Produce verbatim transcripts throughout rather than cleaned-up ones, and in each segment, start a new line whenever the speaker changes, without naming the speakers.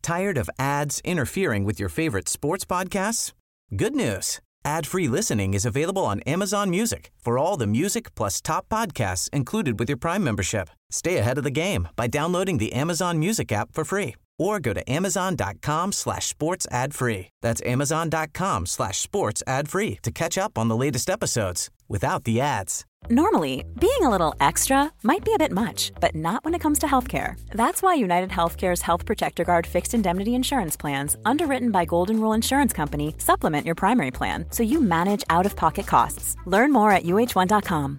Tired of ads interfering with your favorite sports podcasts? Good news. Ad-free listening is available on Amazon Music for all the music plus top podcasts included with your Prime membership. Stay ahead of the game by downloading the Amazon Music app for free or go to amazon.com slash sports ad free. That's amazon.com slash sports ad free to catch up on the latest episodes without the ads.
Normally, being a little extra might be a bit much, but not when it comes to healthcare. That's why United Healthcare's Health Protector Guard fixed indemnity insurance plans, underwritten by Golden Rule Insurance Company, supplement your primary plan so you manage out-of-pocket costs. Learn more at U H one dot com.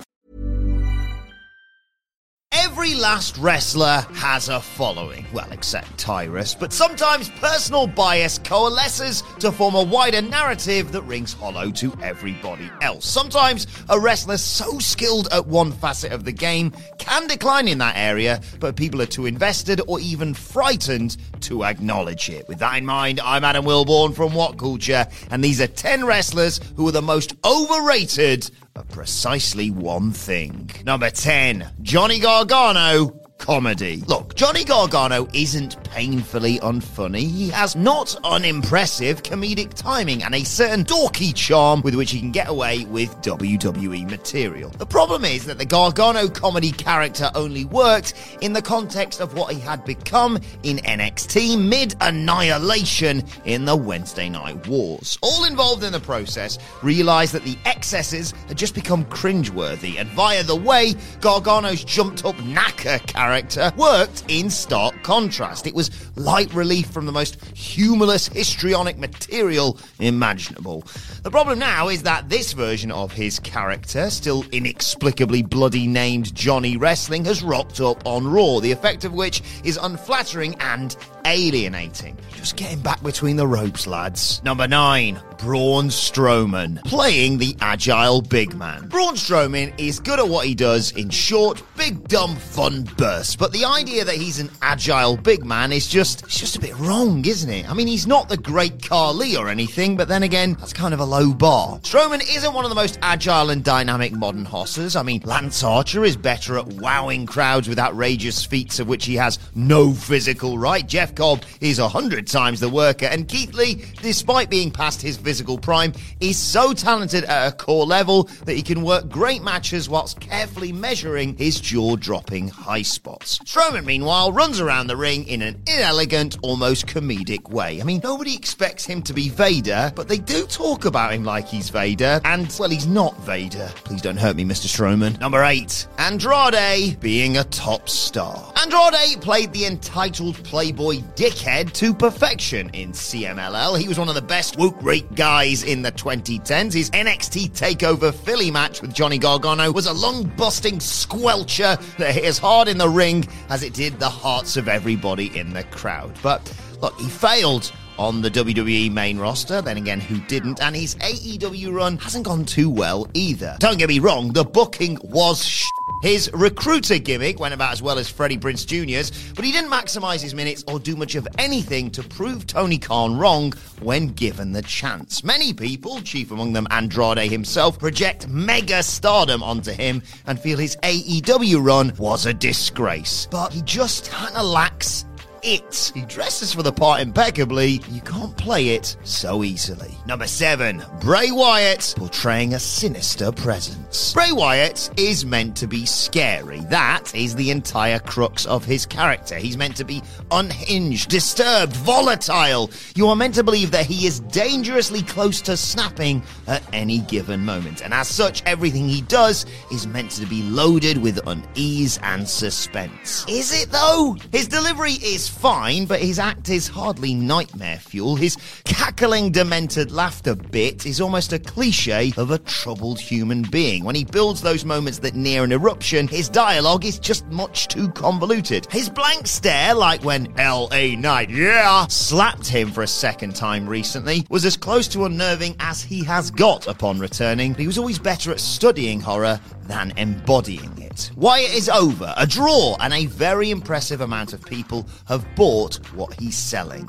Every last wrestler has a following, well, except Tyrus, but sometimes personal bias coalesces to form a wider narrative that rings hollow to everybody else. Sometimes a wrestler so skilled at one facet of the game can decline in that area, but people are too invested or even frightened to acknowledge it. With that in mind, I'm Adam Wilborn from What Culture, and these are ten wrestlers who are the most overrated of precisely one thing. Number ten, Johnny Gargano. Comedy. Look, Johnny Gargano isn't painfully unfunny. He has not unimpressive comedic timing and a certain dorky charm with which he can get away with W W E material. The problem is that the Gargano comedy character only worked in the context of what he had become in N X T mid-annihilation in the Wednesday Night Wars. All involved in the process realised that the excesses had just become cringeworthy, and via the way Gargano's jumped-up knacker character character worked in stark contrast. It was light relief from the most humorless histrionic material imaginable. The problem now is that this version of his character, still inexplicably bloody named Johnny Wrestling, has rocked up on Raw, the effect of which is unflattering and alienating. Just getting back between the ropes, lads. Number nine, Braun Strowman, playing the agile big man. Braun Strowman is good at what he does in short, big, dumb, fun bursts, but the idea that he's an agile big man is just, it's just a bit wrong, isn't it? I mean, he's not the great Khali or anything, but then again, that's kind of a low bar. Strowman isn't one of the most agile and dynamic modern hosses. I mean, Lance Archer is better at wowing crowds with outrageous feats of which he has no physical right. Jeff Cobb is a hundred times the worker, and Keith Lee, despite being past his physical prime, is so talented at a core level that he can work great matches whilst carefully measuring his jaw-dropping high spots. Strowman, meanwhile, runs around the ring in an inelegant, almost comedic way. I mean, nobody expects him to be Vader, but they do talk about him like he's Vader, and, well, he's not Vader. Please don't hurt me, Mister Strowman. Number eight, Andrade being a top star. Andrade played the entitled playboy dickhead to perfection in C M L L. He was one of the best woke rate guys in the twenty tens. His N X T TakeOver Philly match with Johnny Gargano was a lung-busting squelcher that hit as hard in the ring as it did the hearts of everybody in the crowd. But, look, he failed on the W W E main roster, then again, who didn't? And his A E W run hasn't gone too well either. Don't get me wrong, the booking was sh**. His recruiter gimmick went about as well as Freddie Prinze Junior's, but he didn't maximise his minutes or do much of anything to prove Tony Khan wrong when given the chance. Many people, chief among them Andrade himself, project mega stardom onto him and feel his A E W run was a disgrace. But he just kinda lacks it. He dresses for the part impeccably. You can't play it so easily. Number seven, Bray Wyatt portraying a sinister presence. Bray Wyatt is meant to be scary. That is the entire crux of his character. He's meant to be unhinged, disturbed, volatile. You are meant to believe that he is dangerously close to snapping at any given moment. And as such, everything he does is meant to be loaded with unease and suspense. Is it though? His delivery is fine, but his act is hardly nightmare fuel. His cackling, demented laughter bit is almost a cliche of a troubled human being. When he builds those moments that near an eruption, his dialogue is just much too convoluted. His blank stare, like when L A Knight, yeah, slapped him for a second time recently, was as close to unnerving as he has got upon returning, but he was always better at studying horror than embodying it. Wyatt is over, a draw, and a very impressive amount of people have bought what he's selling.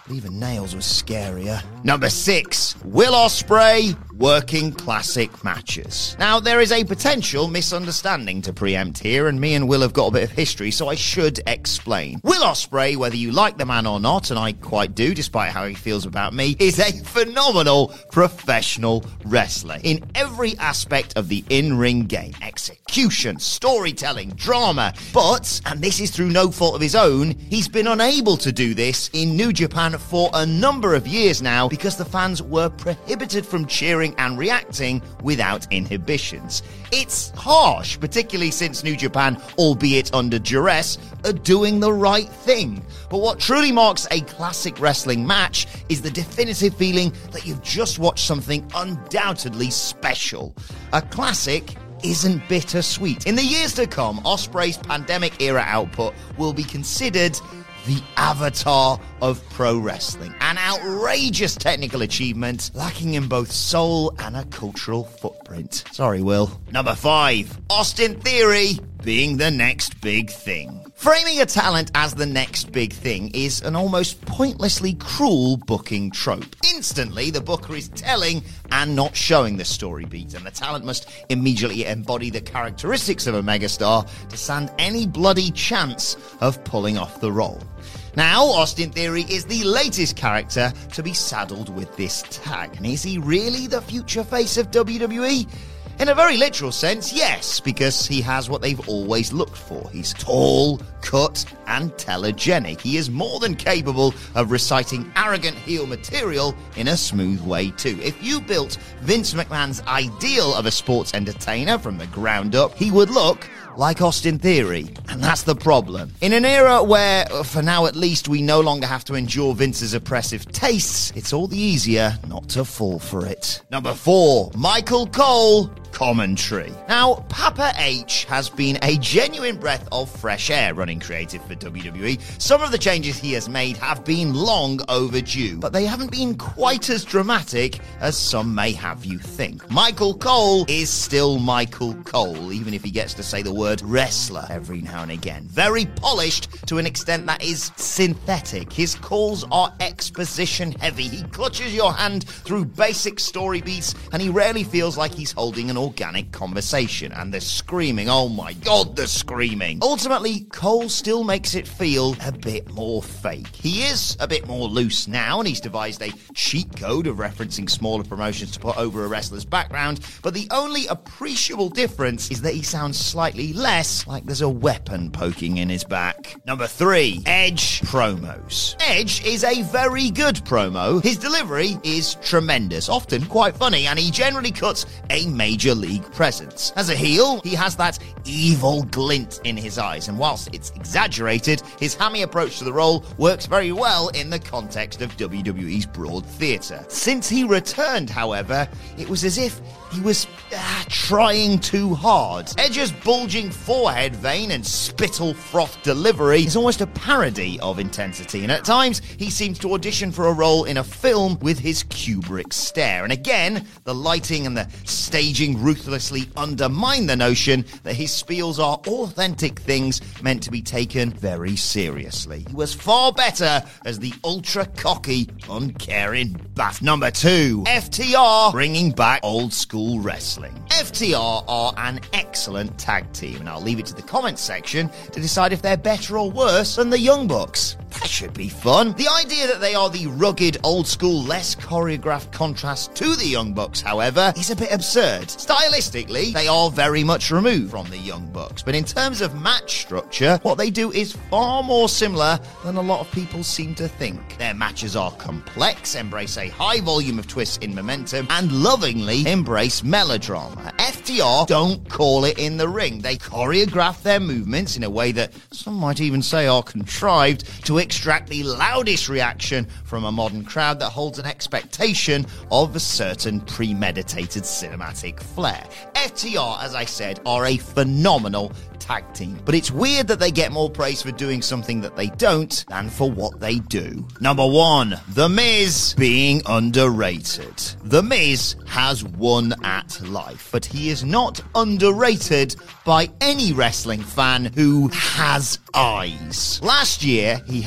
Even Nails was scarier. Number six, Will Ospreay working classic matches. Now, there is a potential misunderstanding to preempt here, and me and Will have got a bit of history, so I should explain. Will Ospreay, whether you like the man or not, and I quite do, despite how he feels about me, is a phenomenal professional wrestler in every aspect of the in-ring game. Execution, storytelling, drama. But, and this is through no fault of his own, he's been unable to do this in New Japan for a number of years now because the fans were prohibited from cheering and reacting without inhibitions. It's harsh, particularly since New Japan, albeit under duress, are doing the right thing. But what truly marks a classic wrestling match is the definitive feeling that you've just watched something undoubtedly special. A classic isn't bittersweet. In the years to come, Ospreay's pandemic-era output will be considered the avatar of pro wrestling. An outrageous technical achievement, lacking in both soul and a cultural footprint. Sorry, Will. Number five, Austin Theory being the next big thing. Framing a talent as the next big thing is an almost pointlessly cruel booking trope. Instantly, the booker is telling and not showing the story beat, and the talent must immediately embody the characteristics of a megastar to stand any bloody chance of pulling off the role. Now, Austin Theory is the latest character to be saddled with this tag. And is he really the future face of W W E? In a very literal sense, yes, because he has what they've always looked for. He's tall, cut, and telegenic. He is more than capable of reciting arrogant heel material in a smooth way, too. If you built Vince McMahon's ideal of a sports entertainer from the ground up, he would look like Austin Theory. And that's the problem. In an era where, for now at least, we no longer have to endure Vince's oppressive tastes, it's all the easier not to fall for it. Number four, Michael Cole commentary. Now, Papa H has been a genuine breath of fresh air running creative for W W E. Some of the changes he has made have been long overdue, but they haven't been quite as dramatic as some may have you think. Michael Cole is still Michael Cole, even if he gets to say the word wrestler every now and again. Very polished to an extent that is synthetic. His calls are exposition heavy. He clutches your hand through basic story beats, and he rarely feels like he's holding an organic conversation. And the screaming, oh my god, the screaming. Ultimately, Cole still makes it feel a bit more fake. He is a bit more loose now, and he's devised a cheat code of referencing smaller promotions to put over a wrestler's background, but the only appreciable difference is that he sounds slightly less like there's a weapon poking in his back. Number three, Edge promos. Edge is a very good promo. His delivery is tremendous, often quite funny, and he generally cuts a major league presence. As a heel, he has that evil glint in his eyes, and whilst it's exaggerated, his hammy approach to the role works very well in the context of W W E's broad theatre. Since he returned, however, it was as if he was uh, trying too hard. Edge's bulging forehead vein and spittle froth delivery is almost a parody of intensity, and at times he seems to audition for a role in a film with his Kubrick stare. And again, the lighting and the staging ruthlessly undermine the notion that his spiels are authentic things meant to be taken very seriously. He was far better as the ultra-cocky, uncaring bat. Number two, F T R bringing back old school wrestling. F T R are an excellent tag team, and I'll leave it to the comments section to decide if they're better or worse than the Young Bucks. That should be fun. The idea that they are the rugged, old-school, less choreographed contrast to the Young Bucks, however, is a bit absurd. Stylistically, they are very much removed from the Young Bucks, but in terms of match structure, what they do is far more similar than a lot of people seem to think. Their matches are complex, embrace a high volume of twists in momentum, and lovingly embrace melodrama. F T R don't call it in the ring. They choreograph their movements in a way that some might even say are contrived to extract the loudest reaction from a modern crowd that holds an expectation of a certain premeditated cinematic flair. F T R, as I said, are a phenomenal tag team, but it's weird that they get more praise for doing something that they don't than for what they do. Number one, The Miz being underrated. The Miz has won at life, but he is not underrated by any wrestling fan who has eyes. Last year, he had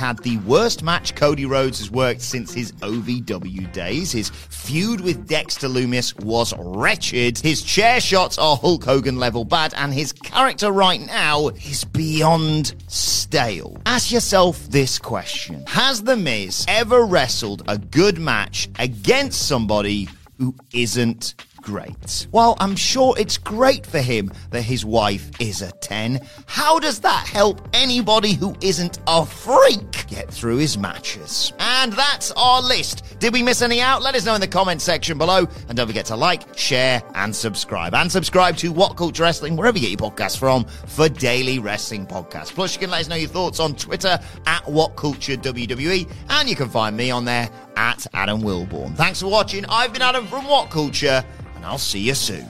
had the worst match Cody Rhodes has worked since his O V W days. His feud with Dexter Lumis was wretched. His chair shots are Hulk Hogan level bad, and his character right now is beyond stale. Ask yourself this question. Has The Miz ever wrestled a good match against somebody who isn't great? While I'm sure it's great for him that his wife is a ten, how does that help anybody who isn't a freak get through his matches? And that's our list. Did we miss any out? Let us know in the comments section below. And don't forget to like, share, and subscribe. And subscribe to What Culture Wrestling, wherever you get your podcasts from, for daily wrestling podcasts. Plus, you can let us know your thoughts on Twitter at What Culture W W E. And you can find me on there at Adam Wilborn. Thanks for watching. I've been Adam from What Culture, and I'll see you soon.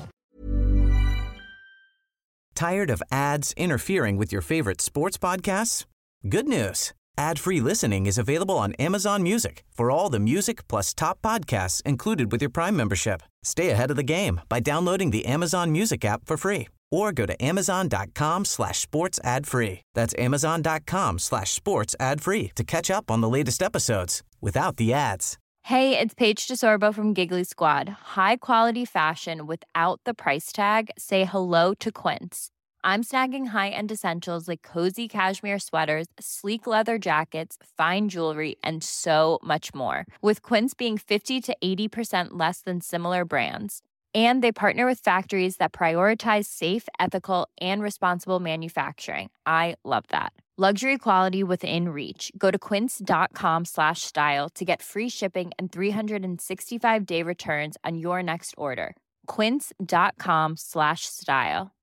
Tired of ads interfering with your favorite sports podcasts? Good news. Ad-free listening is available on Amazon Music for all the music plus top podcasts included with your Prime membership. Stay ahead of the game by downloading the Amazon Music app for free or go to amazon.com slash sports ad free. That's amazon.com slash sports ad free to catch up on the latest episodes without the ads.
Hey, it's Paige DeSorbo from Giggly Squad. High quality fashion without the price tag. Say hello to Quince. I'm snagging high-end essentials like cozy cashmere sweaters, sleek leather jackets, fine jewelry, and so much more. With Quince being fifty to eighty percent less than similar brands. And they partner with factories that prioritize safe, ethical, and responsible manufacturing. I love that. Luxury quality within reach. Go to quince.com slash style to get free shipping and three sixty-five day returns on your next order. Quince.com slash style.